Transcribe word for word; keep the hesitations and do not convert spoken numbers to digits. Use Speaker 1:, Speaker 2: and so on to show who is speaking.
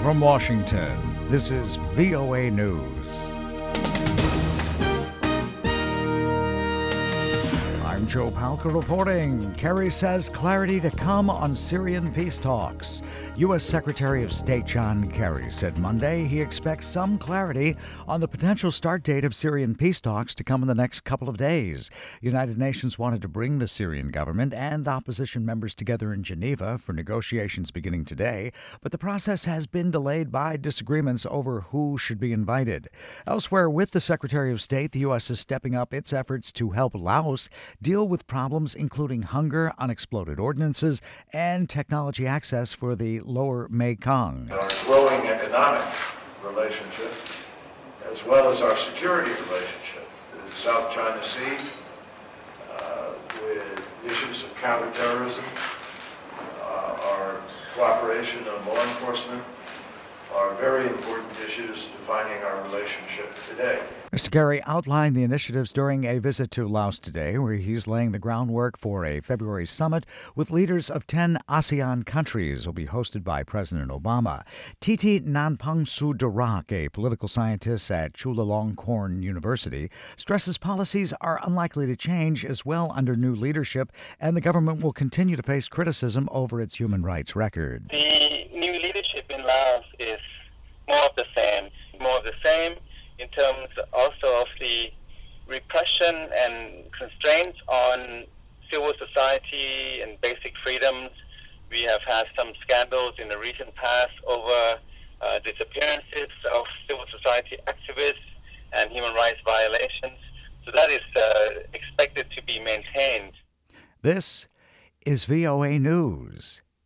Speaker 1: From Washington, this is V O A News. I'm Joe Palca reporting. Kerry says clarity to come on Syrian peace talks. U S. Secretary of State John Kerry said Monday he expects some clarity on the potential start date of Syrian peace talks to come in the next couple of days. United Nations wanted to bring the Syrian government and opposition members together in Geneva for negotiations beginning today, but the process has been delayed by disagreements over who should be invited. Elsewhere, with the Secretary of State, the U S is stepping up its efforts to help Laos deal with problems including hunger, unexploded ordnances, and technology access for the lower Mekong.
Speaker 2: Our growing economic relationship, as well as our security relationship with the South China Sea, uh, with issues of counterterrorism, uh, our cooperation on law enforcement, are very important issues defining our relationship today.
Speaker 1: Mister Kerry outlined the initiatives during a visit to Laos today, where he's laying the groundwork for a February summit with leaders of ten ASEAN countries. Will be hosted by President Obama. Titi Nanpang Sudarak, a political scientist at Chulalongkorn University, stresses policies are unlikely to change as well under new leadership, and the government will continue to face criticism over its human rights record.
Speaker 3: The new leadership in Laos is more of the same, more of the same in terms also of the repression and constraints on civil society and basic freedoms. We have had some scandals in the recent past over uh, disappearances of civil society activists and human rights violations. So that is uh, expected to be maintained.
Speaker 1: This is V O A News.